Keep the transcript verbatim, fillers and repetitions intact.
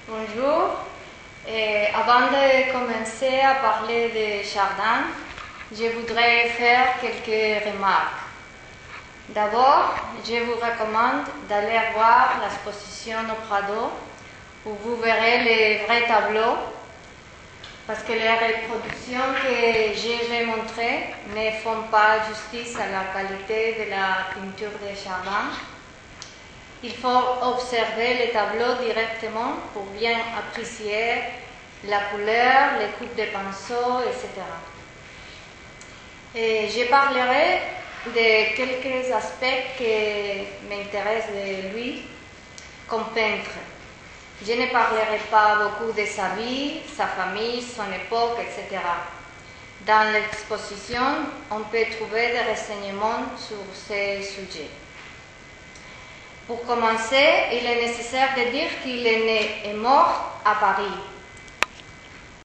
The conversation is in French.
Bonjour. Et avant de commencer à parler de Chardin, je voudrais faire quelques remarques. D'abord, je vous recommande d'aller voir l'exposition au Prado, où vous verrez les vrais tableaux, parce que les reproductions que je vais montrer ne font pas justice à la qualité de la peinture de Chardin. Il faut observer les tableaux directement pour bien apprécier la couleur, les coupes de pinceau, et cetera. Et je parlerai de quelques aspects qui m'intéressent de lui comme peintre. Je ne parlerai pas beaucoup de sa vie, sa famille, son époque, et cetera. Dans l'exposition, on peut trouver des renseignements sur ces sujets. Pour commencer, il est nécessaire de dire qu'il est né et mort à Paris.